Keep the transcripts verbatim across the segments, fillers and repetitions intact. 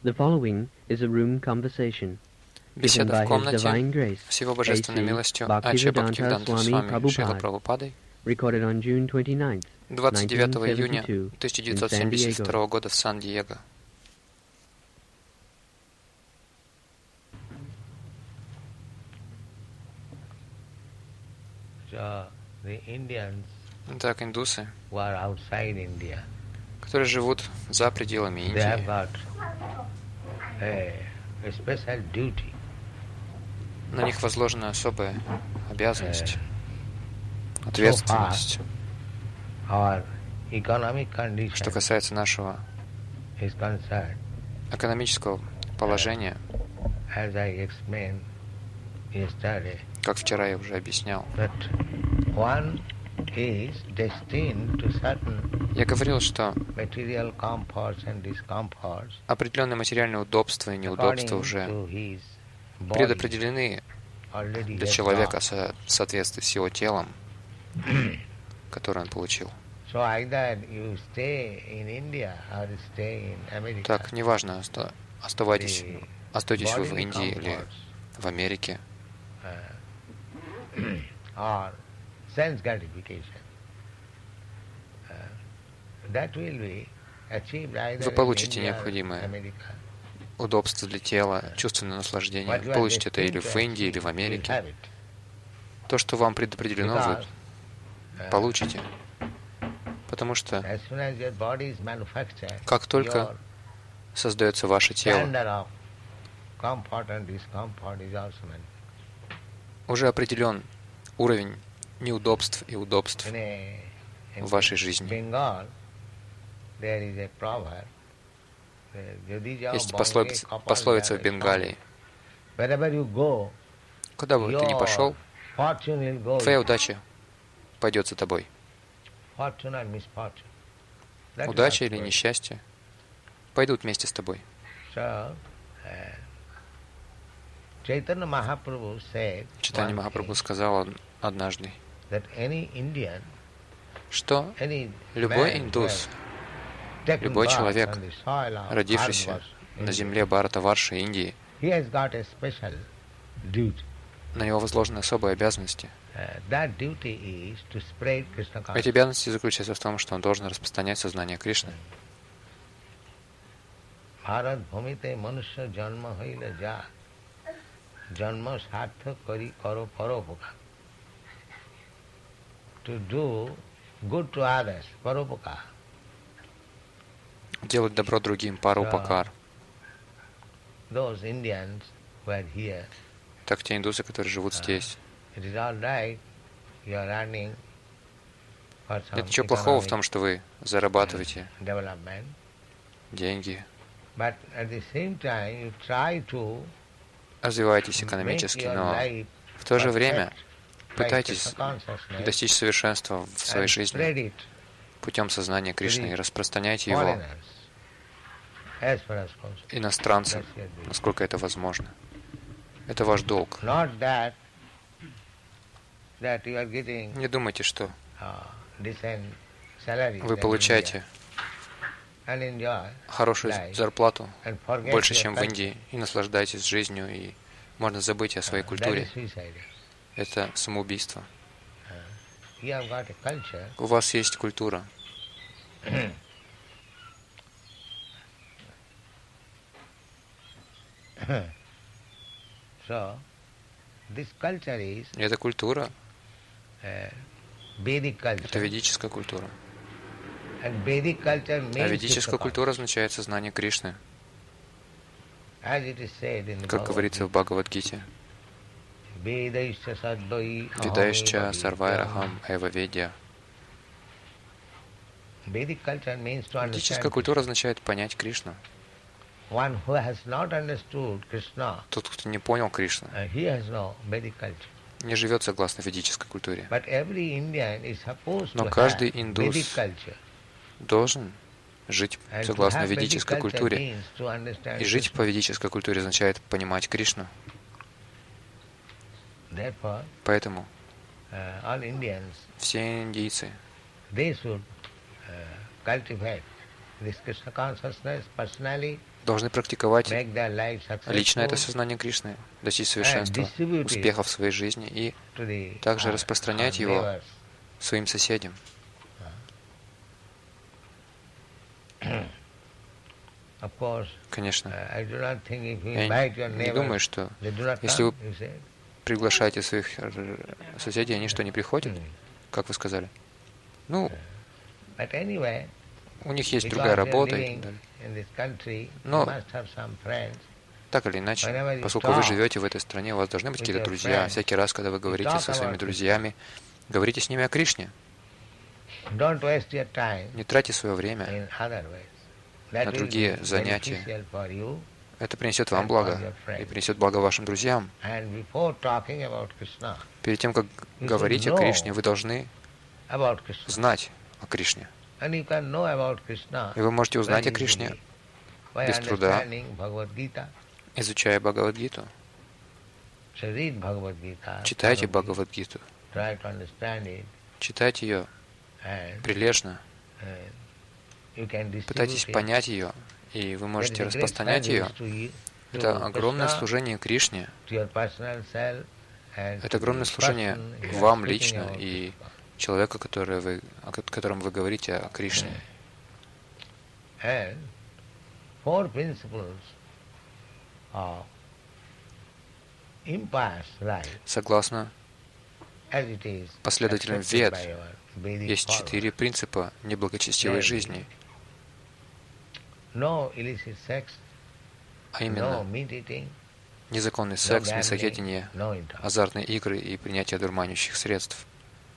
The following is a room conversation. Беседа в комнате с Его Божественной милостью Ачи Бхактивиданта Свами Шрила Прабхупадой двадцать девятого июня тысяча девятьсот семьдесят второго года в Сан-Диего. Так, индусы, которые живут за пределами Индии, на них возложена особая обязанность, ответственность. Что касается нашего экономического положения, как вчера я уже объяснял, я говорил, что определенные материальные удобства и неудобства уже предопределены для человека в соответствии с его телом, которое он получил. Так, неважно, оставайтесь, остаетесь вы в Индии или в Америке. Вы получите необходимое удобство для тела, чувственное наслаждение. Вы получите это или в Индии, или в Америке. То, что вам предопределено, вы получите. Потому что как только создается ваше тело, уже определен уровень неудобств и удобств в вашей жизни. Есть пословица, пословица в Бенгалии. Куда бы ты ни пошел, твоя удача пойдет за тобой. Удача или несчастье пойдут вместе с тобой. Чайтанья Махапрабху сказал однажды, что любой индус, любой человек, родившийся на земле Бхаратаварши, Индии, на него возложены особые обязанности. Эти обязанности заключаются в том, что он должен распространять сознание Кришны. Делать добро другим, парупакар. Так те индусы, которые живут здесь. Нет ничего плохого в том, что вы зарабатываете деньги, развиваетесь экономически, но в то же время пытайтесь достичь совершенства в своей жизни путем сознания Кришны и распространяйте его иностранцам, насколько это возможно. Это ваш долг. Не думайте, что вы получаете хорошую зарплату, больше, чем в Индии, и наслаждаетесь жизнью, и можно забыть о своей культуре. Это самоубийство. У вас есть культура. И эта культура, это ведическая культура. А ведическая культура означает сознание Кришны. Как говорится в Бхагавад-гите. Ведаишча сарвайрахам эва ведья. Ведическая культура означает понять Кришну. Тот, кто не понял Кришну, не живет согласно ведической культуре. Но каждый индус должен жить согласно ведической культуре. И жить по ведической культуре означает понимать Кришну. Поэтому все индийцы должны практиковать лично это сознание Кришны, достичь совершенства, успеха в своей жизни и также распространять его своим соседям. Конечно, я не думаю, что если вы приглашаете своих соседей, они что, не приходят, как вы сказали? Ну, у них есть другая работа и так далее. Но, так или иначе, поскольку вы живете в этой стране, у вас должны быть какие-то друзья. Всякий раз, когда вы говорите со своими друзьями, говорите с ними о Кришне. Не тратьте свое время на другие занятия. Это принесет вам благо и принесет благо вашим друзьям. Перед тем, как говорить о Кришне, вы должны знать о Кришне. И вы можете узнать о Кришне без труда, изучая Бхагавад-гиту. Читайте Бхагавад-гиту. Читайте ее прилежно. Пытайтесь понять ее, и вы можете распространять ее. Это огромное служение Кришне. Это огромное служение вам лично и человеку, который вы, о котором вы говорите о Кришне. Согласно последователям Вед, есть четыре принципа неблагочестивой жизни. А именно, незаконный секс, мясоедение, азартные игры и принятие дурманящих средств.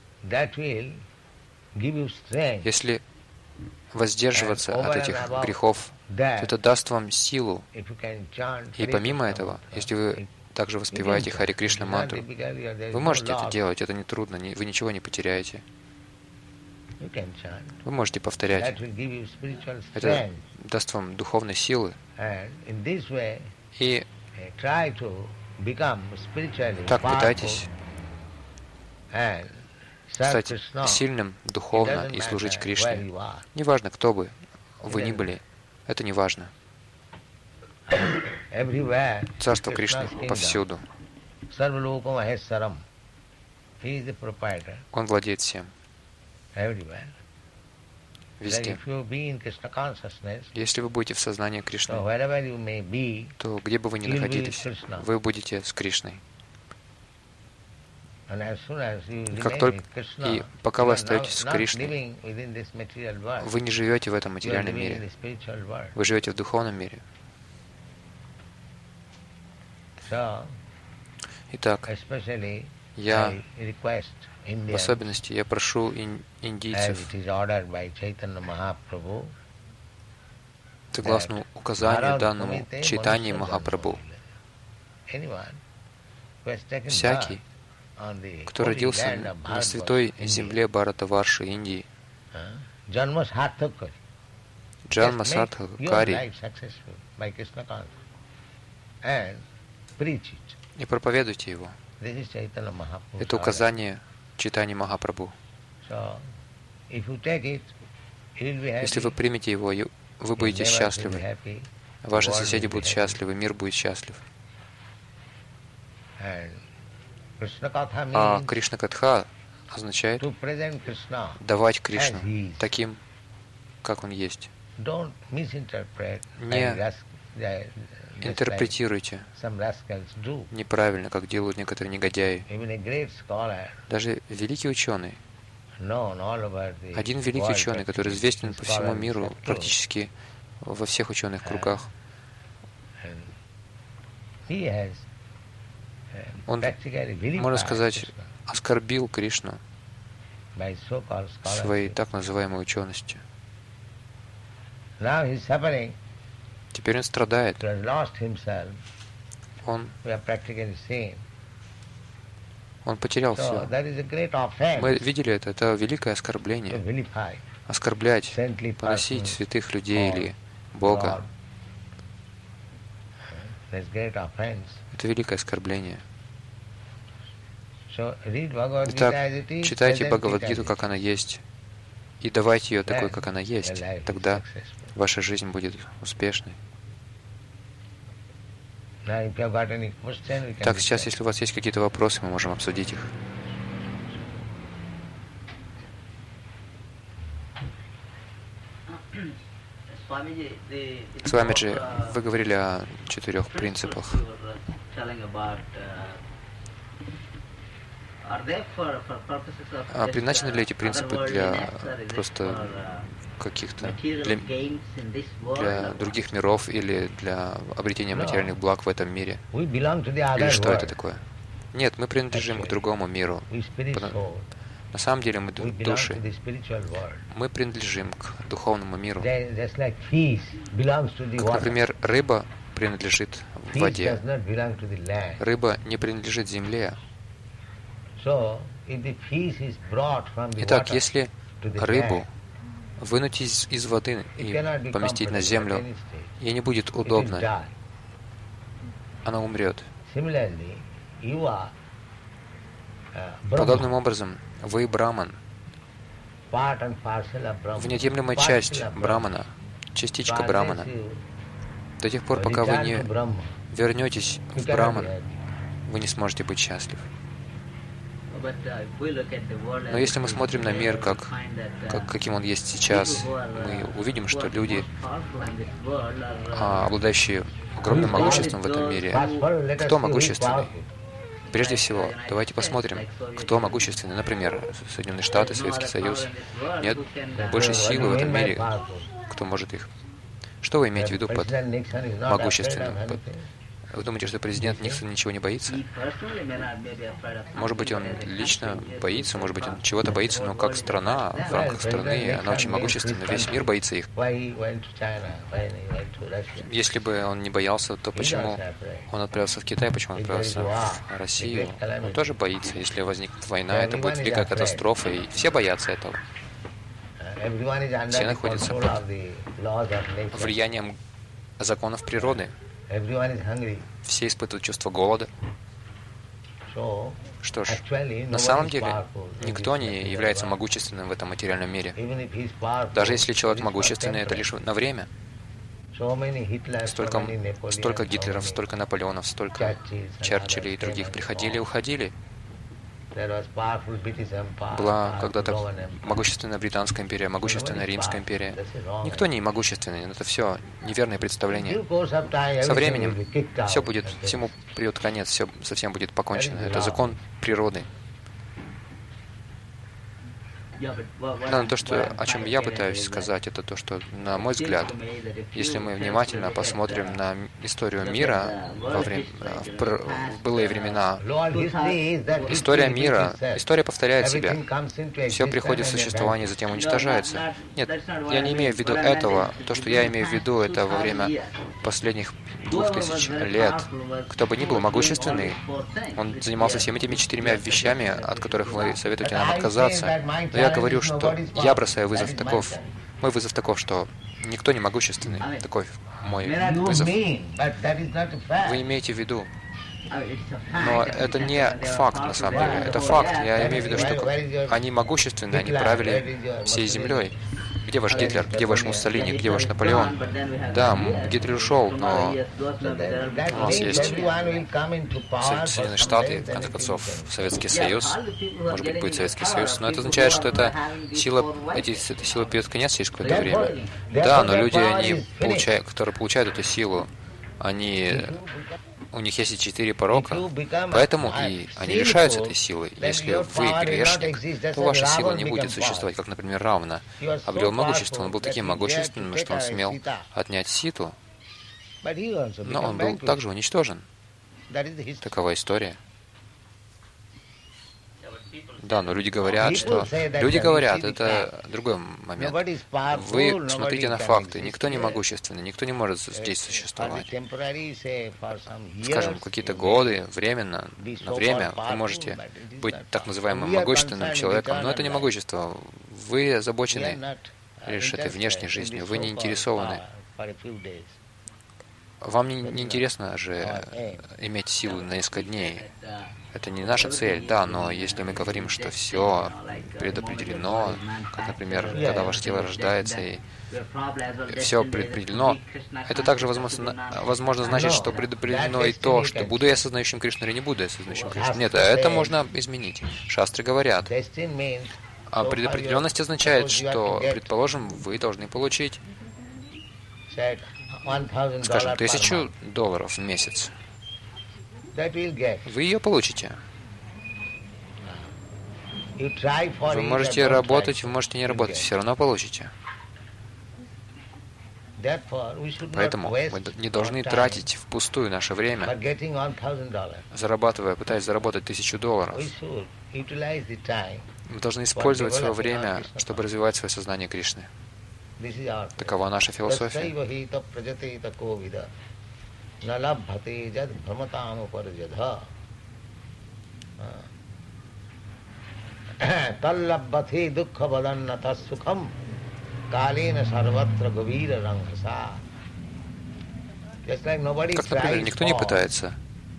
Если воздерживаться от этих грехов, то это даст вам силу. И помимо этого, если вы также воспеваете Хари Кришна мантру, вы можете это делать, это не трудно, вы ничего не потеряете. Вы можете повторять. Это даст вам духовной силы. И так пытайтесь стать сильным духовно и служить Кришне. Неважно, кто бы вы ни были, это не важно. Царство Кришны повсюду. Он владеет всем. Везде. Если вы будете в сознании Кришны, то где бы вы ни находились, вы будете с Кришной. Как только и пока вы остаетесь с Кришной, вы не живете в этом материальном мире. Вы живете в духовном мире. Итак, я в особенности я прошу ин- индийцев, согласно указанию данному Чайтаньи Махапрабху, всякий, кто родился на святой земле Бхаратаварши, Индии, Джанма Сартхакари, и проповедуйте его. Это указание Чайтаньи Махапрабху. Если вы примете его, вы будете счастливы. Ваши соседи будут счастливы, мир будет счастлив. А Кришна Катха означает давать Кришну таким, как он есть. Не интерпретируйте неправильно, как делают некоторые негодяи. Даже великий ученый, один великий ученый, который известен по всему миру, практически во всех ученых кругах, он, можно сказать, оскорбил Кришну своей так называемой ученостью. Теперь он страдает. Он, он потерял все. Мы видели это. Это великое оскорбление. Оскорблять, поносить святых людей или Бога. Это великое оскорбление. Итак, читайте Бхагавад-гиту, как она есть, и давайте ее такой, как она есть. Тогда ваша жизнь будет успешной. Так, сейчас, если у вас есть какие-то вопросы, мы можем обсудить их. Свамиджи, вы говорили о четырех принципах. А предназначены ли эти принципы для просто каких-то для, для других миров или для обретения материальных благ в этом мире? Или что это такое? Нет, мы принадлежим к другому миру. На самом деле мы души. Мы принадлежим к духовному миру. Как, например, рыба принадлежит воде. Рыба не принадлежит земле. Итак, если рыбу вынуть из, из воды и поместить на землю, ей не будет удобно. Она умрет. Подобным образом, вы браман. Вы неотъемлемая часть брамана, частичка брамана. До тех пор, пока вы не вернетесь в браман, вы не сможете быть счастливы. Но если мы смотрим на мир, как, как, каким он есть сейчас, мы увидим, что люди, а, обладающие огромным могуществом в этом мире, кто могущественный? Прежде всего, давайте посмотрим, кто могущественный. Например, Соединенные Штаты, Советский Союз. Нет больше силы в этом мире, кто может их. Что вы имеете в виду под могущественным? Под... Вы думаете, что президент Никсон ничего не боится? Может быть, он лично боится, может быть, он чего-то боится, но как страна, в рамках страны, она очень могущественна, весь мир боится их. Если бы он не боялся, то почему он отправился в Китай, почему он отправился в Россию? Он тоже боится. Если возникнет война, это будет великая катастрофа, и все боятся этого. Все находятся под влиянием законов природы. Все испытывают чувство голода. Что ж, на самом деле, никто не является могущественным в этом материальном мире. Даже если человек могущественный, это лишь на время. Столько, столько Гитлеров, столько Наполеонов, столько Черчиллей и других приходили и уходили. Была когда-то могущественная Британская империя, могущественная Римская империя. Никто не могущественный, это все неверное представление. Со временем все будет, всему придет конец, все совсем будет покончено. Это закон природы. Но то, что, о чем я пытаюсь сказать, это то, что, на мой взгляд, если мы внимательно посмотрим на историю мира во время, в, пр, в былые времена, история мира, история повторяет себя. Все приходит в существование, затем уничтожается. Нет, я не имею в виду этого. То, что я имею в виду, это во время последних двух тысяч лет. Кто бы ни был могущественный, он занимался всеми этими четырьмя вещами, от которых вы советуете нам отказаться. Но я говорю, что я бросаю вызов таков, мой вызов таков, что никто не могущественный. Такой мой вызов. Вы имеете в виду. Но это не факт, на самом деле. Это факт. Я имею в виду, что они могущественны, они правили всей землей. Где ваш Гитлер? Где ваш Муссолини? Где ваш Наполеон? Да, Гитлер ушел, но у нас есть Соединенные Штаты, в конце концов, Советский Союз. Может быть, будет Советский Союз. Но это означает, что эта сила, эти, эта сила придет конец через какое-то время. Да, но люди, они получают, которые получают эту силу, они... У них есть и четыре порока, поэтому и они лишаются этой силы. Если вы грешник, то ваша сила не будет существовать, как, например, Равна обрел могущество. Он был таким могущественным, что он смел отнять Ситу, но он был также уничтожен. Такова история. Да, но люди говорят, что... Люди говорят, это другой момент. Вы смотрите на факты. Никто не могущественный, никто не может здесь существовать. Скажем, какие-то годы, временно, на время вы можете быть так называемым могущественным человеком, но это не могущество. Вы озабочены лишь этой внешней жизнью, вы не интересованы Вам не, не интересно же иметь силу на несколько дней. Это не наша цель, да, но если мы говорим, что все предопределено, как, например, когда ваше тело рождается, и все предопределено, это также возможно, возможно значит, что предопределено и то, что буду я осознающим Кришну или не буду я осознающим Кришну. Нет, это можно изменить. Шастры говорят. А предопределенность означает, что, предположим, вы должны получить, скажем, тысячу долларов в месяц. Вы ее получите. Вы можете работать, вы можете не работать, все равно получите. Поэтому мы не должны тратить впустую наше время, зарабатывая, пытаясь заработать тысячу долларов. Мы должны использовать свое время, чтобы развивать свое сознание Кришны. Такова наша философия. Как, например, никто не пытается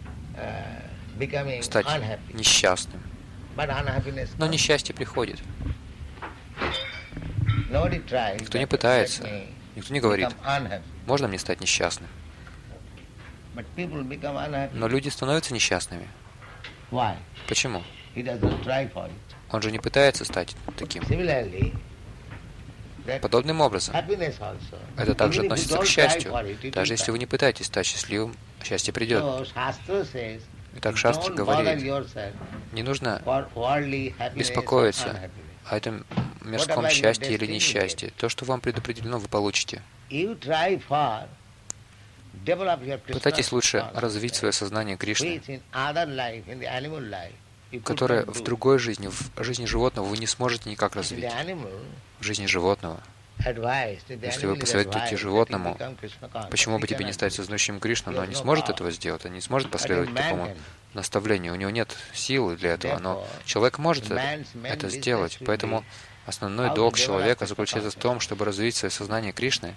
стать несчастным, но несчастье приходит. Никто не пытается, никто не говорит, можно мне стать несчастным. Но люди становятся несчастными. Почему? Он же не пытается стать таким. Подобным образом, это также относится к счастью. Даже если вы не пытаетесь стать счастливым, счастье придет. Итак, Шастра говорит, не нужно беспокоиться о этом мирском счастье или несчастье. То, что вам предопределено, вы получите. Пытайтесь лучше развить свое сознание Кришны, которое в другой жизни, в жизни животного вы не сможете никак развить. В жизни животного. Если вы посоветуете животному, почему бы тебе не стать сознающим Кришну, но он не сможет этого сделать, он не сможет последовать такому наставлению, у него нет силы для этого, но человек может это сделать, поэтому основной долг человека заключается в том, чтобы развить свое сознание Кришны,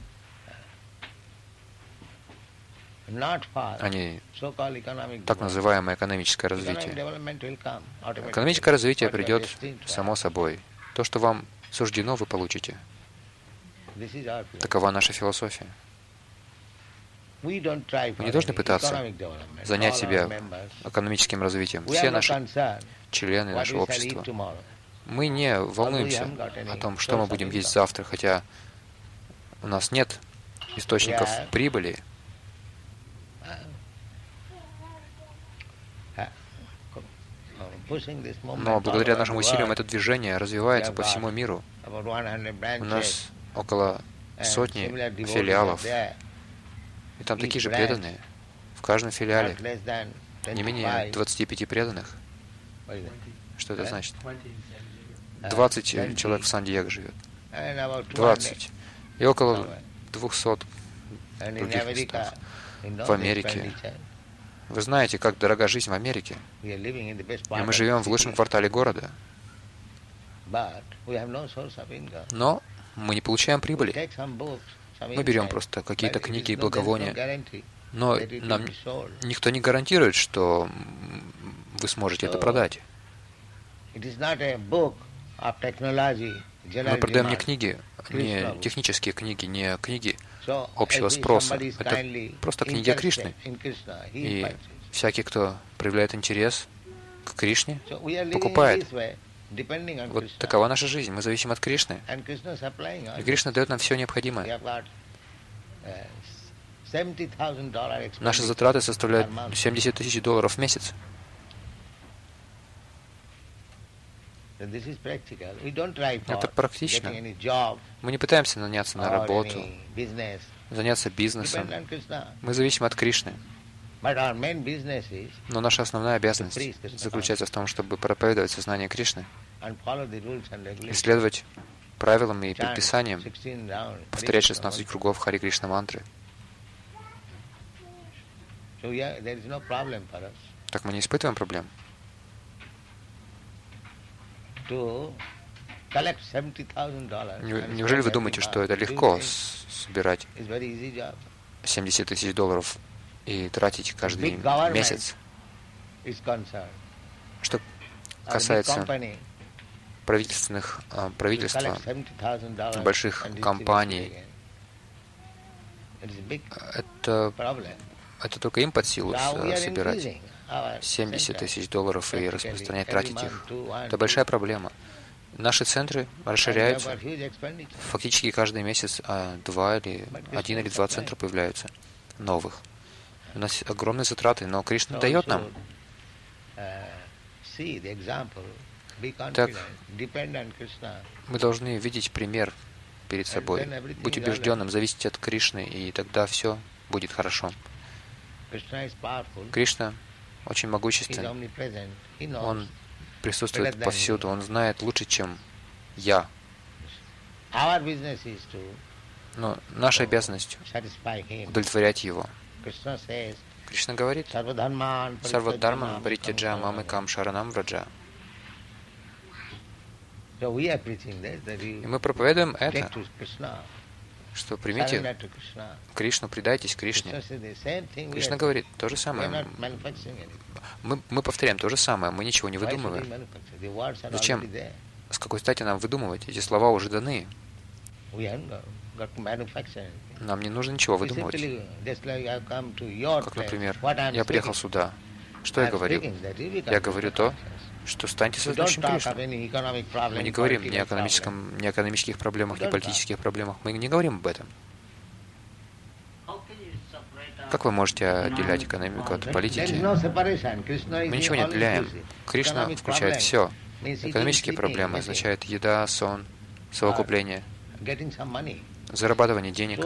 а не так называемое экономическое развитие. Экономическое развитие придет само собой. То, что вам суждено, вы получите. Такова наша философия. Мы не должны пытаться занять себя экономическим развитием. Все наши члены нашего общества. Мы не волнуемся о том, что мы будем есть завтра, хотя у нас нет источников прибыли. Но благодаря нашим усилиям это движение развивается по всему миру. У нас около сотни филиалов. И там такие же преданные. В каждом филиале не менее двадцати пяти преданных. Что это значит? двадцать человек в Сан-Диего живет. двадцать. И около двухсот других местах. В Америке. Вы знаете, как дорога жизнь в Америке. И мы живем в лучшем квартале города. Но мы не получаем прибыли. Мы берем просто какие-то книги и благовония. Но нам никто не гарантирует, что вы сможете это продать. Мы продаем не книги, не технические книги, не книги общего спроса. Это просто книги о Кришне. И всякий, кто проявляет интерес к Кришне, покупает. Вот такова наша жизнь. Мы зависим от Кришны. И Кришна дает нам все необходимое. Наши затраты составляют семьдесят тысяч долларов в месяц. Это практично. Мы не пытаемся наняться на работу, заняться бизнесом. Мы зависим от Кришны. Но наша основная обязанность заключается в том, чтобы проповедовать сознание Кришны, исследовать правилам и предписаниям, повторять шестнадцать кругов Хари Кришна мантры. Так мы не испытываем проблем. Неужели вы думаете, что это легко собирать семьдесят тысяч долларов и тратить каждый месяц. Что касается правительственных правительства, больших компаний, это, это только им под силу собирать семьдесят тысяч долларов и распространять, тратить их. Это большая проблема. Наши центры расширяются. Фактически каждый месяц два или один или два центра появляются новых. У нас огромные затраты, но Кришна дает нам. Так, мы должны видеть пример перед собой, быть убежденным, зависеть от Кришны, и тогда все будет хорошо. Кришна очень могущественен. Он присутствует повсюду, он знает лучше, чем я. Но наша обязанность удовлетворять его. Кришна говорит: «Сарвадхарман паритяджа мамикам шаранам враджа». И мы проповедуем это, что примите Кришну, предайтесь Кришне. Кришна говорит то же самое. Мы, мы повторяем то же самое, мы ничего не выдумываем. Зачем? С какой стати нам выдумывать? Эти слова уже даны. Нам не нужно ничего выдумывать. Как, например, я приехал сюда. Что я говорю? Я говорю то, что станьте сознательным Кришной. Мы не говорим ни о экономическом, ни о экономических проблемах, ни о политических проблемах. Мы не говорим об этом. Как вы можете отделять экономику от политики? Мы ничего не отделяем. Кришна включает все. Экономические проблемы означают еда, сон, совокупление, зарабатывание денег.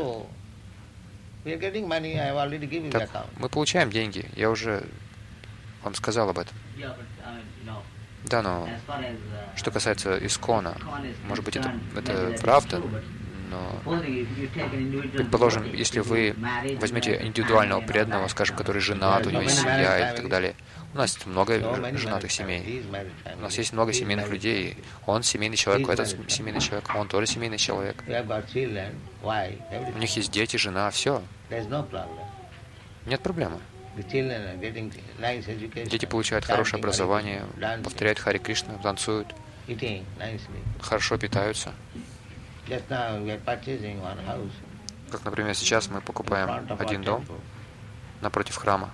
Так, мы получаем деньги. Я уже вам сказал об этом. Да, но что касается Искона, может быть, это, это правда, но, предположим, если вы возьмете индивидуального преданного, скажем, который женат, у него есть семья и так далее. У нас много женатых семей. У нас есть много семейных людей. Он семейный человек, этот семейный человек, он тоже семейный человек. У них есть дети, жена, все. Нет проблемы. Дети получают хорошее образование, повторяют Хари Кришна, танцуют, хорошо питаются. Как, например, сейчас мы покупаем один дом напротив храма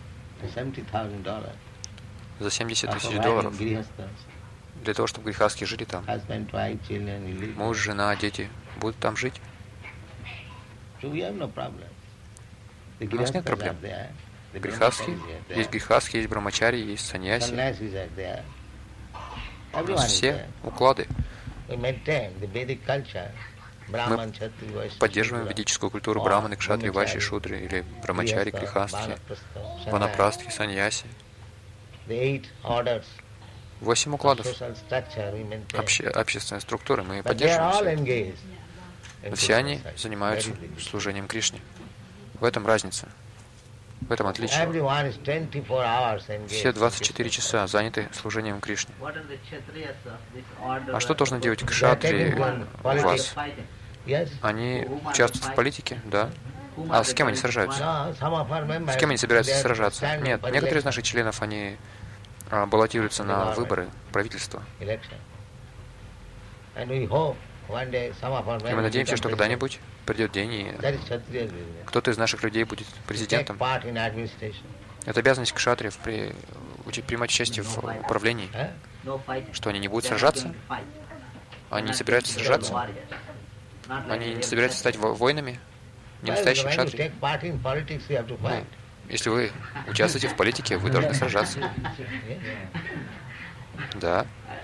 за семьдесят тысяч долларов для того, чтобы грехастхи жили там. Муж, жена, дети будут там жить. У нас нет проблем. Грехастхи, есть грехастхи, есть брамачари, есть саньяси. У нас все уклады. Мы поддерживаем ведическую культуру браманы, кшатри, вайши, шудры, или брамачари, грехастхи, ванапрастхи, саньяси. Восемь укладов обще, общественной структуры мы поддерживаем все. Но все они занимаются служением Кришне. В этом разница. В этом отличие. Все двадцать четыре часа заняты служением Кришне. А что должны делать кшатри у вас? Они участвуют в политике, да? А с кем они сражаются? С кем они собираются сражаться? Нет, некоторые из наших членов, они а, баллотируются на выборы правительства. И мы надеемся, что когда-нибудь придет день, и кто-то из наших людей будет президентом. Это обязанность кшатриев при, принимать участие в управлении. Что они не будут сражаться? Они не собираются сражаться? Они не собираются стать воинами? Не настоящие кшатри? Ну, если вы участвуете в политике, вы должны сражаться. Да.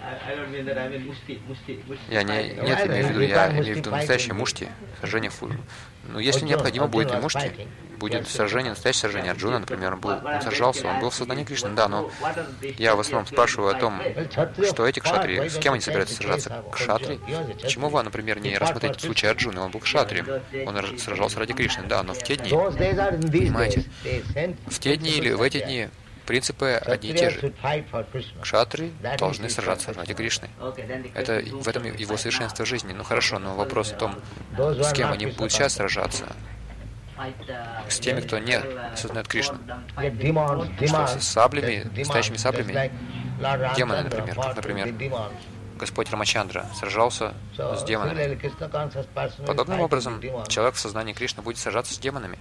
Я не, нет, имею в виду, я имею в виду настоящее мушти, сражение фу. Но если необходимо будет и мушти, будет сражение, настоящее сражение. Арджуна, например, он, был, он сражался, он был в сознании Кришны, да, но я в основном спрашиваю о том, что эти кшатри, с кем они собираются сражаться? Кшатри? Почему вы, например, не рассмотрите случай Арджуны? Он был кшатрием, он сражался ради Кришны, да, но в те дни, понимаете, в те дни или в эти дни принципы одни и те же. Кшатры должны сражаться ради Кришны. Это в этом его совершенство жизни. Ну хорошо, но вопрос о том, с кем они будут сейчас сражаться, с теми, кто не осознает Кришну. Что с саблями, настоящими саблями, демоны, например, как, например, Господь Рамачандра сражался с демонами. Подобным образом, человек в сознании Кришны будет сражаться с демонами.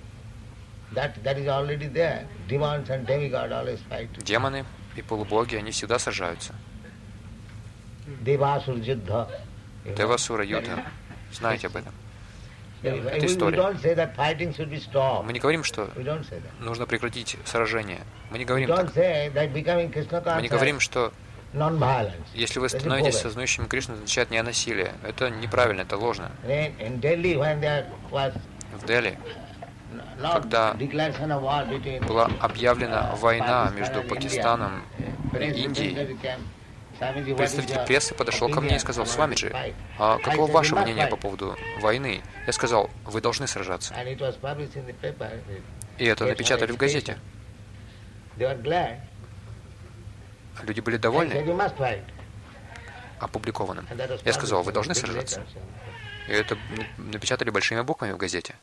Демоны и полубоги, они всегда сражаются. Девасура Юдха. Знаете об этом? Это история. Мы не говорим, что нужно прекратить сражение. Мы не говорим так. Мы не говорим, что если вы становитесь сознающим Кришну, это означает не насилие. Это неправильно, это ложно. В Дели, когда была объявлена война между Пакистаном и Индией, представитель прессы подошел ко мне и сказал: «Свамиджи, а каково ваше мнение по поводу войны?» Я сказал: «Вы должны сражаться». И это напечатали в газете. Люди были довольны опубликованным. Я сказал: «Вы должны сражаться». И это напечатали большими буквами в газете.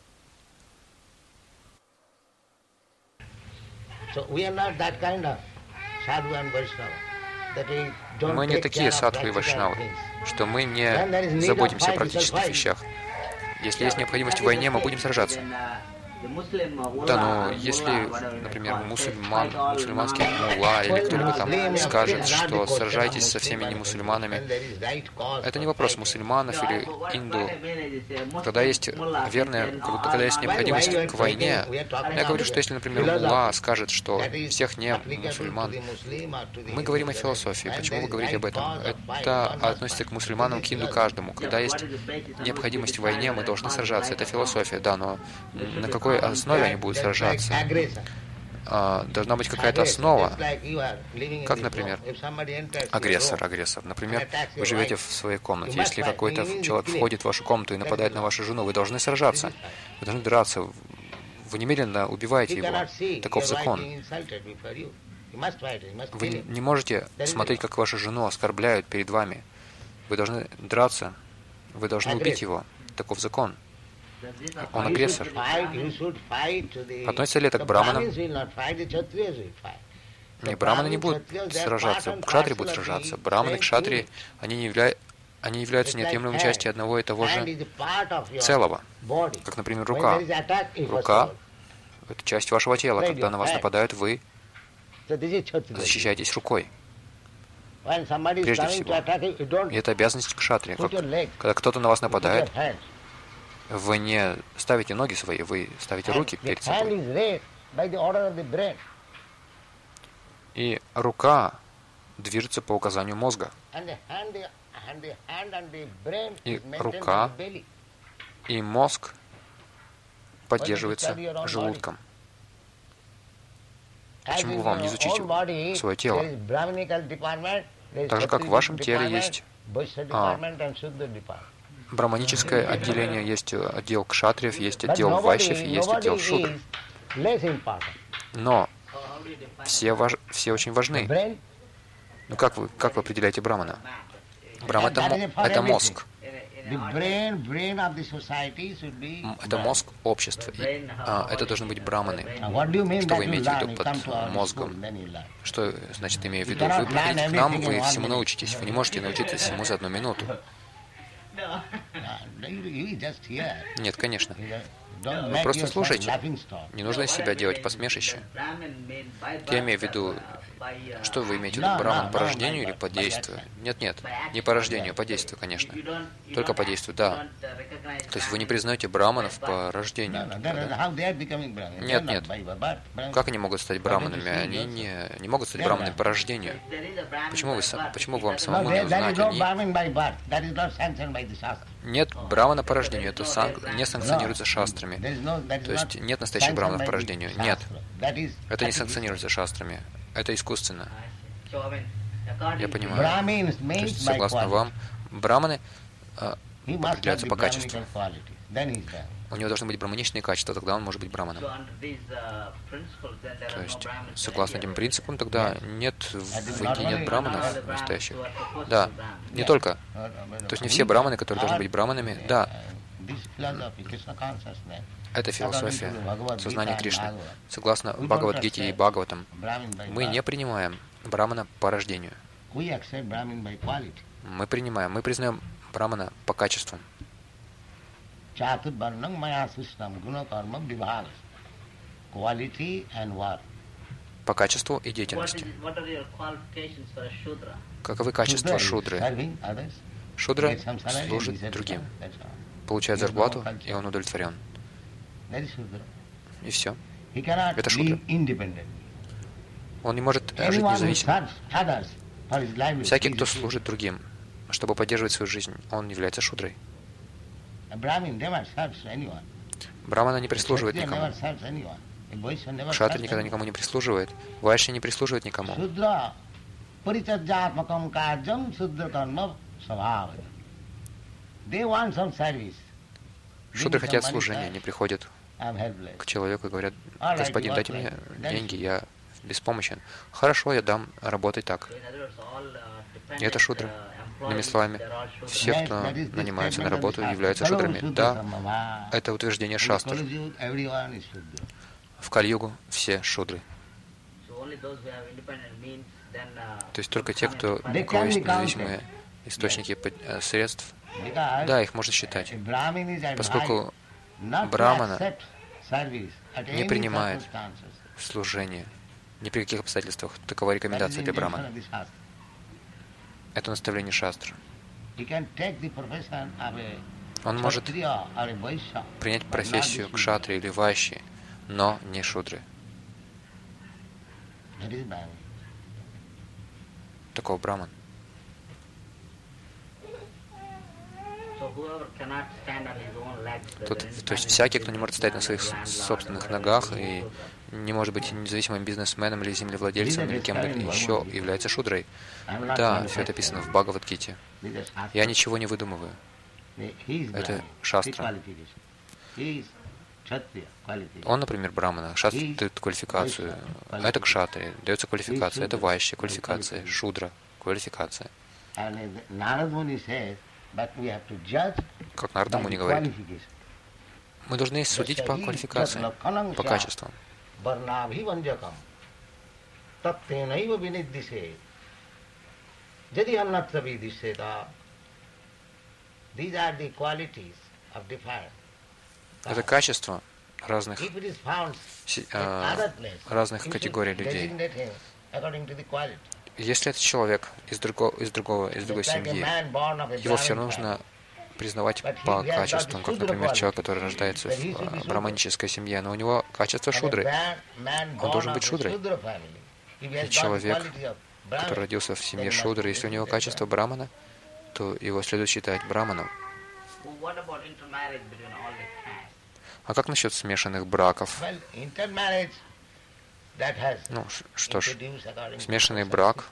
Мы не такие садху и вайшнавы, что мы не заботимся о практических вещах. Если есть необходимость в войне, мы будем сражаться. Да, но если, например, мусульман, мусульманский мулла или кто-либо там скажет, что сражайтесь со всеми немусульманами, это не вопрос мусульманов или инду. Когда есть верная, когда есть необходимость к войне, я говорю, что если, например, мулла скажет, что всех не мусульман, мы говорим о философии. Почему вы говорите об этом? Это относится к мусульманам, к инду, каждому. Когда есть необходимость в войне, мы должны сражаться. Это философия, да, но на какой основе они будут сражаться? А, должна быть какая-то основа. Как, например, агрессор, агрессор. Например, вы живете в своей комнате. Если какой-то человек входит в вашу комнату и нападает на вашу жену, вы должны сражаться. Вы должны драться. Вы немедленно убиваете его. Таков закон. Вы не можете смотреть, как вашу жену оскорбляют перед вами. Вы должны драться. Вы должны убить его. Таков закон. Он агрессор. Относится ли это к браманам? Не, браманы не будут сражаться. Кшатри будут сражаться. Браманы, кшатри, они, не явля... они являются неотъемлемой частью одного и того же целого. Как, например, рука. Рука — это часть вашего тела. Когда на вас нападают, вы защищаетесь рукой. Прежде всего. И это обязанность кшатри. Как... Когда кто-то на вас нападает, вы не ставите ноги свои, вы ставите руки перед собой. И рука движется по указанию мозга. И рука и мозг поддерживаются желудком. Почему бы вам не изучить свое тело? Так же, как в вашем теле есть а, браманическое отделение, есть отдел кшатриев, есть отдел вайшьев, есть отдел шудр. Но все, важ... все очень важны. Ну как вы, как вы определяете брамана? Брахман это, это мозг. Это мозг общества. И, а, это должны быть браманы. Что вы имеете в виду под мозгом? Что значит имею в виду? Вы приходите к нам, вы всему научитесь. Вы не можете научиться всему за одну минуту. Нет, конечно. Вы просто слушайте. Не нужно из себя делать посмешище. Я имею в виду, что вы имеете в виду, браман по рождению или по действию? Нет, нет, не по рождению, по действию, конечно. Только по действию, да. То есть вы не признаете браманов по рождению? Да? Нет, нет. Как они могут стать браманами? Они не, не могут стать браманами по рождению. Почему вы, почему вам самому не узнать? Они... Нет брамана по рождению, это сан... не санкционируется шастрами. То есть нет настоящих браманов по рождению. Нет. Это не санкционируется шастрами. Это искусственно. Я понимаю. То есть, согласно вам, браманы э, определяются по качеству. У него должны быть браманичные качества, тогда он может быть браманом. То есть, согласно этим принципам, тогда нет, в Индии нет браманов настоящих. Да, не только. То есть не все браманы, которые должны быть браманами, да. Это философия сознания Кришны. Согласно Бхагавад-гите и Бхагаватам, мы не принимаем Брамана по рождению. Мы принимаем, мы признаем Брамана по качествам. По качеству и деятельности. Каковы качества шудры? Шудра служит другим, получает зарплату, и он удовлетворен. И все. Это шудра. Он не может жить независимо. Всякий, кто служит другим, чтобы поддерживать свою жизнь, он является шудрой. Брамана не прислуживает никому. Кшатри никогда никому не прислуживает. Вайшья не прислуживает никому. Шудры хотят служения, они приходят к человеку и говорят: господин, дайте мне деньги, я беспомощен. Хорошо, я дам, работай так. И это шудра. Иными словами, все, кто нанимаются на работу, являются шудрами. Да, это утверждение шастр. В Кали-югу все шудры. То есть только те, кто, у кого есть независимые источники средств, да, их можно считать. Поскольку Брамана не принимает служение ни при каких обстоятельствах. Такова рекомендация для Брамана. Это наставление шастр. Он может принять профессию кшатри или вайши, но не шудры. Таков Браман. Тут, то есть всякий, кто не может стоять на своих собственных ногах и не может быть независимым бизнесменом или землевладельцем или кем-либо еще, является шудрой. Да, все это описано в Бхагавад-гите. Я ничего не выдумываю. Это шастра. Он, например, Брамана. Шастра дает квалификацию. Это кшатри, дается квалификация. Это вайшья, квалификация. Шудра, квалификация. Как Нарада Муни говорит, мы должны судить по квалификации, по качествам. Это качество разных, э, разных категорий людей. Если это человек из другого, из другого, из другой семьи, его все равно нужно признавать по качествам, как, например, человек, который рождается в браманической семье, но у него качество шудры. Он должен быть шудрой. И человек, который родился в семье шудры, если у него качество брамана, то его следует считать браманом. А как насчет смешанных браков? Ну, что ж, смешанный брак,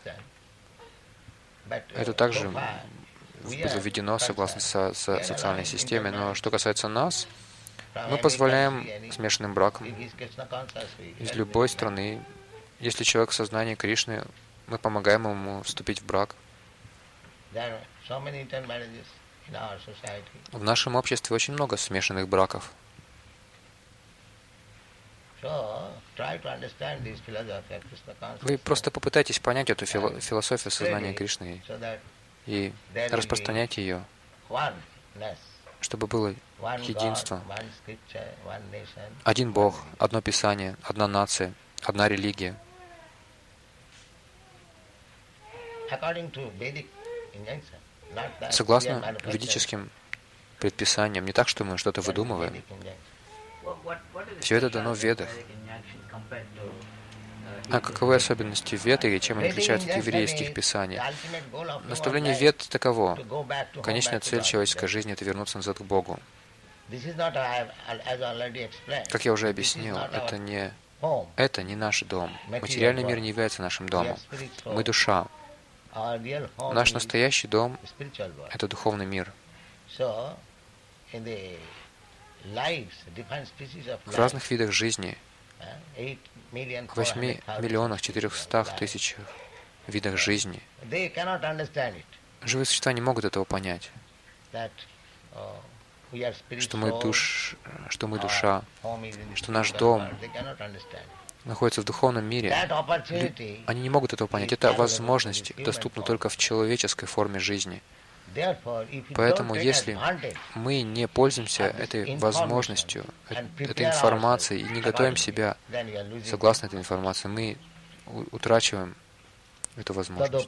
это также введено согласно со, со социальной системе, но что касается нас, мы позволяем смешанным бракам из любой страны. Если человек в сознании Кришны, мы помогаем ему вступить в брак. В нашем обществе очень много смешанных браков. Вы просто попытайтесь понять эту фило философию сознания Кришны и распространять ее, чтобы было единство, один Бог, одно Писание, одна нация, одна религия. Согласно ведическим предписаниям, не так, что мы что-то выдумываем. Все это дано в Ведах. А каковы особенности Вед и чем они отличаются от еврейских писаний? Наставление Вед таково. Конечная цель человеческой жизни — это вернуться назад к Богу. Как я уже объяснил, это не, это не наш дом. Материальный мир не является нашим домом. Мы душа. Наш настоящий дом — это духовный мир. В разных видах жизни, в восьми миллионах четырехстах тысячах видах жизни, живые существа не могут этого понять. что мы, душ, что мы душа, что наш дом находится в духовном мире. Они не могут этого понять. Эта возможность доступна только в человеческой форме жизни. Поэтому, если мы не пользуемся этой возможностью, этой информацией, и не готовим себя согласно этой информации, мы утрачиваем эту возможность.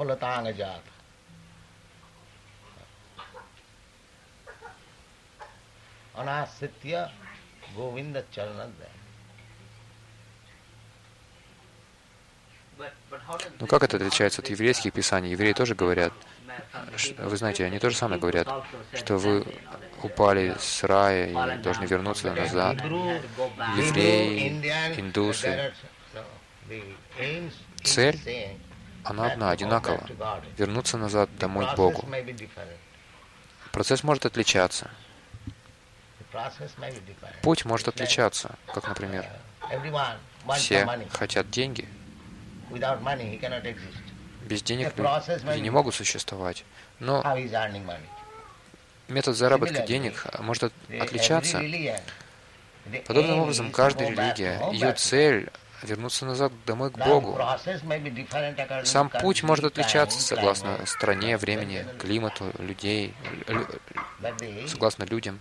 Ну как это отличается от еврейских писаний? Евреи тоже говорят, вы знаете, они тоже самое говорят, что вы упали с рая и должны вернуться назад. Евреи, индусы. Цель, она одна, одинакова. Вернуться назад домой к Богу. Процесс может отличаться. Путь может отличаться, как, например, все хотят деньги. Без денег люди не могут существовать. Но метод заработка денег может отличаться. Подобным образом, каждая религия, ее цель — вернуться назад домой к Богу. Сам путь может отличаться согласно стране, времени, климату, людей, лю, согласно людям.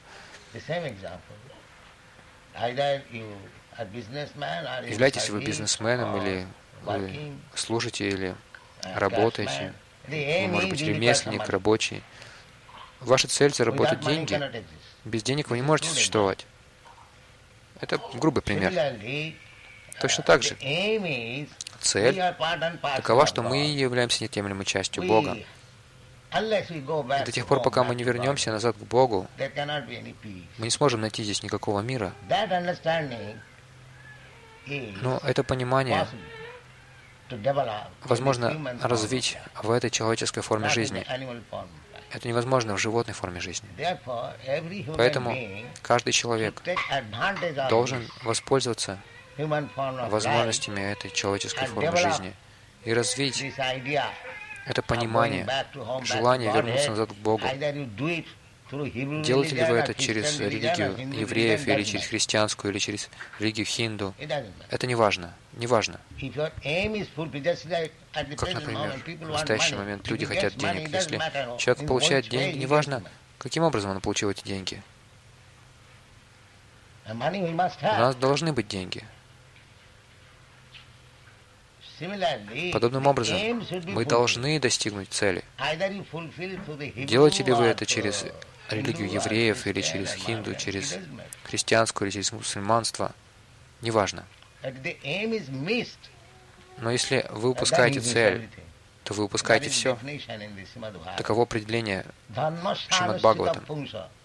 Являетесь вы бизнесменом, или вы служите, или работаете, вы, может быть, ремесленник, рабочий. Ваша цель — заработать деньги. Без денег вы не можете существовать. Это грубый пример. Точно так же. Цель такова, что мы являемся неотъемлемой частью Бога. И до тех пор, пока мы не вернемся назад к Богу, мы не сможем найти здесь никакого мира. Но это понимание возможно развить в этой человеческой форме жизни. Это невозможно в животной форме жизни. Поэтому каждый человек должен воспользоваться возможностями этой человеческой формы жизни и развить это понимание, желание вернуться назад к Богу. Делаете ли вы это через религию евреев, или через христианскую, или через религию хинду? Это не важно. Не важно. Как, например, в настоящий момент люди хотят денег. Если человек получает деньги, неважно, каким образом он получил эти деньги. У нас должны быть деньги. Подобным образом, мы должны достигнуть цели. Делаете ли вы это через религию евреев, или через хинду, через христианскую, или через мусульманство? Неважно. Но если вы упускаете цель, то вы упускаете все. Таково определение Шримад Бхагаватам.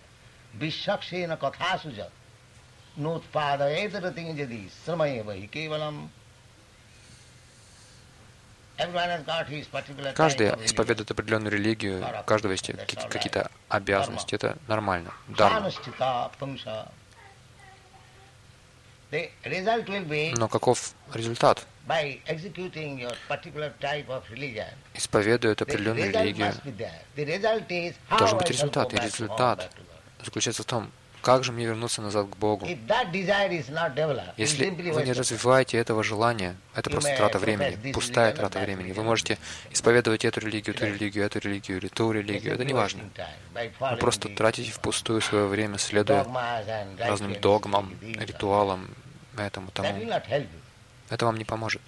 Каждый исповедует определенную религию, у каждого есть какие-то обязанности. Это нормально. Дарма. Но каков результат? Исповедует определенную религию. Должен быть результат. И результат заключается в том, как же мне вернуться назад к Богу? Если вы не развиваете этого желания, это просто трата времени, пустая трата времени. Вы можете исповедовать эту религию, ту религию, эту религию или ту религию. Это не важно. Вы просто тратите впустую свое время, следуя разным догмам, ритуалам, этому, тому. Это вам не поможет.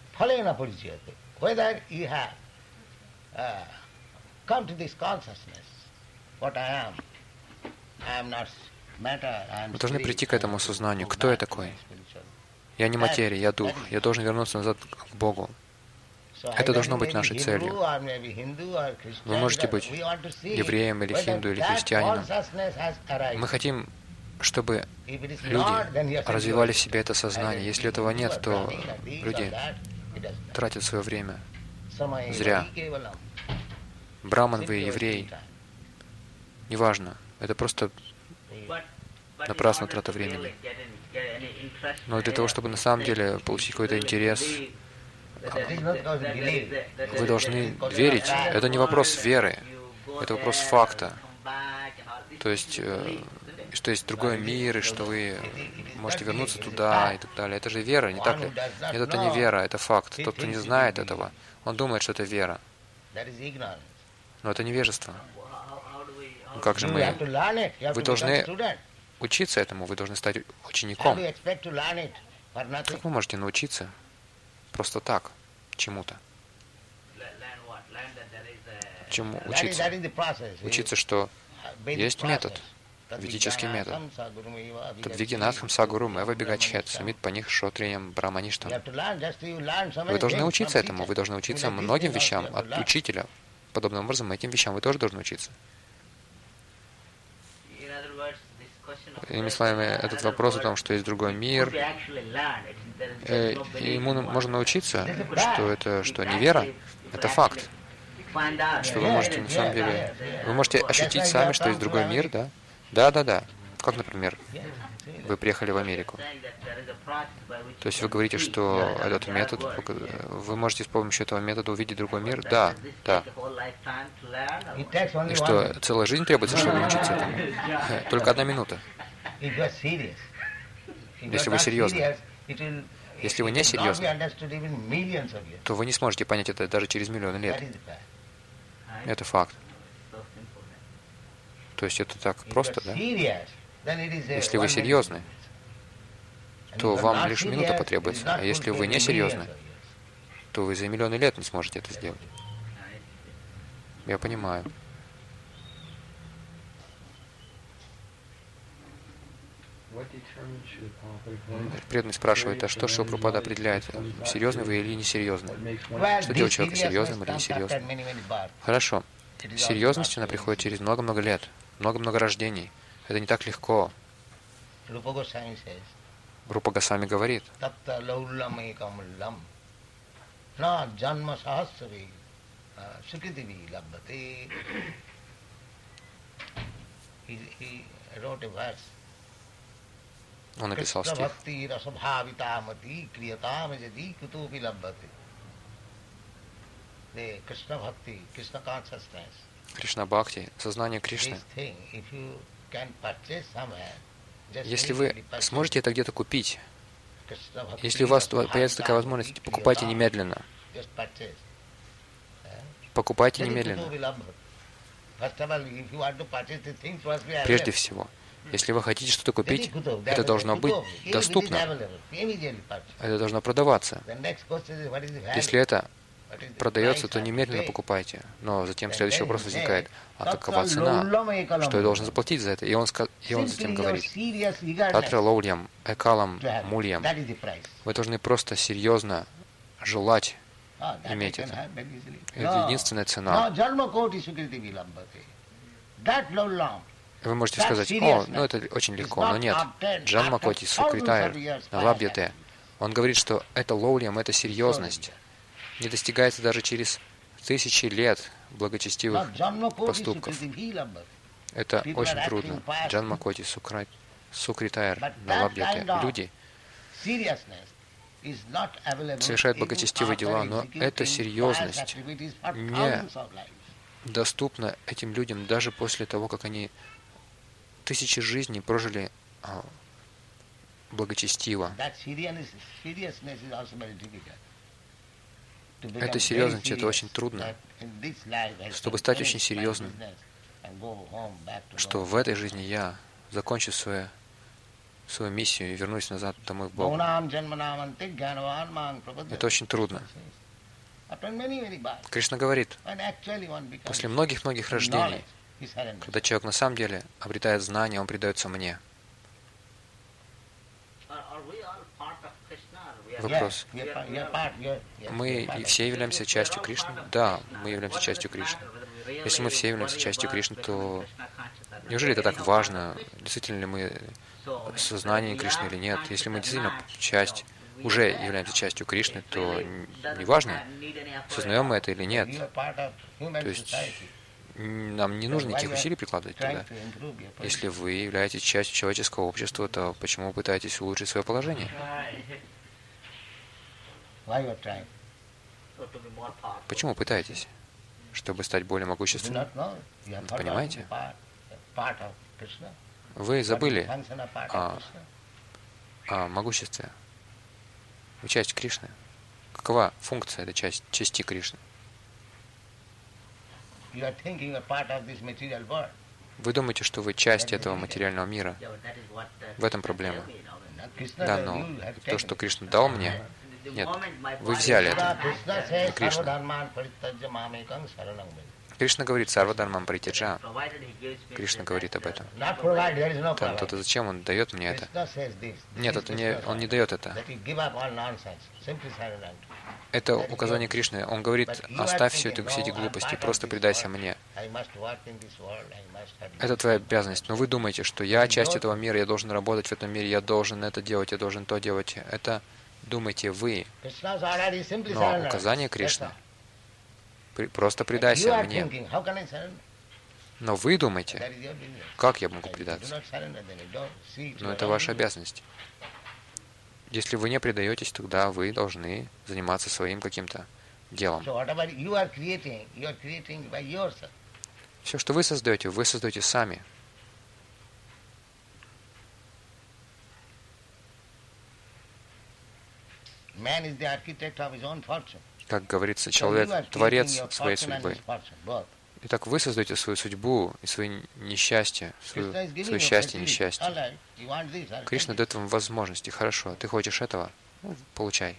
Мы должны прийти к этому осознанию. Кто я такой? Я не материя, я дух. Я должен вернуться назад к Богу. Это должно быть нашей целью. Вы можете быть евреем, или хинду, или христианином. Мы хотим, чтобы люди развивали в себе это сознание. Если этого нет, то люди тратят свое время зря. Браман вы, еврей, неважно. Это просто напрасно трата времени. Но для того, чтобы на самом деле получить какой-то интерес, вы должны верить. Это не вопрос веры, это вопрос факта. То есть, э, что есть другой мир, и что вы можете вернуться туда и так далее. Это же вера, не так ли? Нет, это не вера, это факт. Тот, кто не знает этого, он думает, что это вера. Но это невежество. Ну, как же мы? Вы должны учиться этому, вы должны стать учеником. Как вы можете научиться просто так чему-то? Чему учиться? Учиться, что есть метод, ведический метод. Тадвигинатхам сагуру мэва бегачхет, самит паних шотриям брамаништам. Вы должны учиться этому, вы должны учиться многим вещам от учителя. Подобным образом, этим вещам вы тоже должны учиться. Иными словами, этот вопрос о том, что есть другой мир, э, ему можно научиться, что это что не вера, это факт. Что вы можете на самом деле, вы можете ощутить сами, что есть другой мир, да? Да, да, да. Как, например, вы приехали в Америку. То есть вы говорите, что этот метод, вы можете с помощью этого метода увидеть другой мир? Да, да. И что, целая жизнь требуется, чтобы научиться этому? Только одна минута. Если вы серьезны. Если вы не серьезны, то вы не сможете понять это даже через миллионы лет. Это факт. То есть это так просто, да? Если вы серьезны, то вам лишь минута потребуется. А если вы не серьезны, то вы за миллионы лет не сможете это сделать. Я понимаю. Преданный спрашивает, а что Шрила Прабхупада определяет, серьезный вы или несерьезный? Что делает человека серьезным или несерьезным? Хорошо. Серьезность, она приходит через много-много лет, много-много рождений. Это не так легко. Рупа Госвами говорит, он написал стих. Кришна Бхакти, сознание Кришны. Если вы сможете это где-то купить, если у вас появится такая возможность, покупайте немедленно. Покупайте немедленно. Прежде всего, если вы хотите что-то купить, это должно быть доступно. Это должно продаваться. Если это продается, то немедленно покупайте. Но затем следующий вопрос возникает. А какова цена? Что я должен заплатить за это? И он, и он затем говорит. Татра лоулям, экалам, мульям. Вы должны просто серьезно желать иметь это. Это единственная цена. Вы можете сказать, о, ну это очень легко, но нет. Джанмакоти Сукритайр, Налабьяте. Он говорит, что это лоулям, это серьезность. Не достигается даже через тысячи лет благочестивых поступков. Это очень трудно. Джанмакоти Сукритайр, Налабьяте. Люди совершают благочестивые дела, но эта серьезность не доступна этим людям даже после того, как они тысячи жизней прожили а, благочестиво. Эта серьезность, это очень трудно. Чтобы стать очень серьезным, что в этой жизни я закончу свою, свою миссию и вернусь назад домой в Бога. Это очень трудно. Кришна говорит, после многих-многих рождений, когда человек на самом деле обретает знания, он предается мне. Вопрос. Мы все являемся частью Кришны? Да, мы являемся частью Кришны. Если мы все являемся частью Кришны, то неужели это так важно, действительно ли мы сознание Кришны или нет? Если мы действительно часть, уже являемся частью Кришны, то не важно, сознаем мы это или нет. То есть нам не нужно никаких усилий прикладывать туда. Если вы являетесь частью человеческого общества, то почему вы пытаетесь улучшить свое положение? Почему пытаетесь? Чтобы стать более могущественным? Понимаете? Вы забыли о, о могуществе. Вы часть Кришны. Какова функция этой части, части Кришны? Вы думаете, что вы часть этого материального мира. В этом проблема. Да, но то, что Кришна дал мне, нет, вы взяли это. Не Кришна. Кришна говорит «Сарва дармам паритяджа». Кришна говорит об этом. Там, то, зачем он дает мне это? Нет, это не, он не дает это. Это указание Кришны. Он говорит, оставь все, это, все эти глупости, просто предайся мне. Это твоя обязанность. Но вы думаете, что я часть этого мира, я должен работать в этом мире, я должен это делать, я должен то делать. Это думаете вы. Но указание Кришны. Просто предайся мне. Но вы думаете, как я могу предаться? Но это ваша обязанность. Если вы не предаетесь, тогда вы должны заниматься своим каким-то делом. Все, что вы создаете, вы создаете сами. Как говорится, человек — творец своей судьбы. Итак, вы создаете свою судьбу и свои несчастья, свое, свое счастье и несчастье. Кришна дает вам возможности. Хорошо, ты хочешь этого? Ну, получай.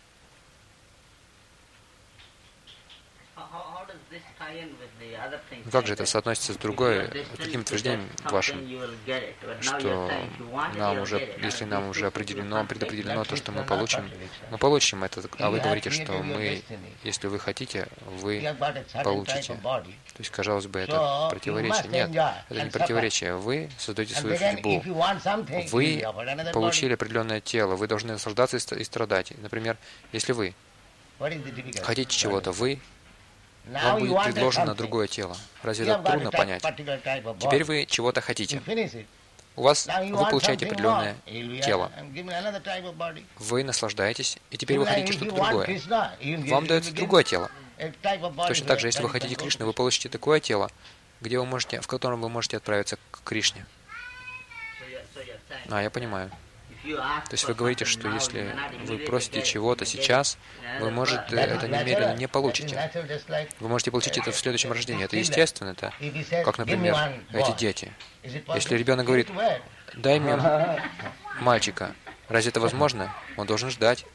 Как же это соотносится с другой, с другим утверждением вашим, что нам уже, если нам уже определено, предопределено то, что мы получим, мы получим это, а вы говорите, что мы, если вы хотите, вы получите. То есть, казалось бы, это противоречие. Нет, это не противоречие. Вы создаете свою судьбу. Вы получили определенное тело, вы должны наслаждаться и страдать. Например, если вы хотите чего-то, вы вам будет предложено другое тело. Разве это трудно понять? Теперь вы чего-то хотите. У вас, вы получаете определенное тело. Вы наслаждаетесь, и теперь вы хотите что-то другое. Вам дается другое тело. Точно так же, если вы хотите Кришны, вы получите такое тело, где вы можете, в котором вы можете отправиться к Кришне. А, я понимаю. То есть вы говорите, что если вы просите чего-то сейчас, вы, может, это немедленно не получите. Вы можете получить это в следующем рождении. Это естественно. Это как, например, эти дети. Если ребенок говорит, дай мне мальчика, разве это возможно? Он должен ждать.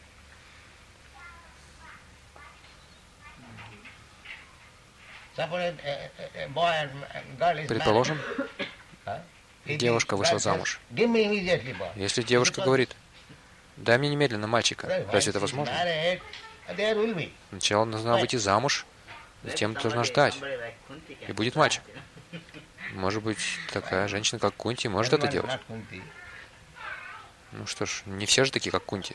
Предположим, девушка вышла замуж. Если девушка говорит, дай мне немедленно мальчика, разве это возможно? Сначала нужно выйти замуж, затем должна ждать, и будет мальчик. Может быть, такая женщина, как Кунти, может это делать? Ну что ж, не все же такие, как Кунти.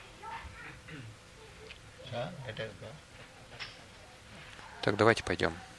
Так, давайте пойдем.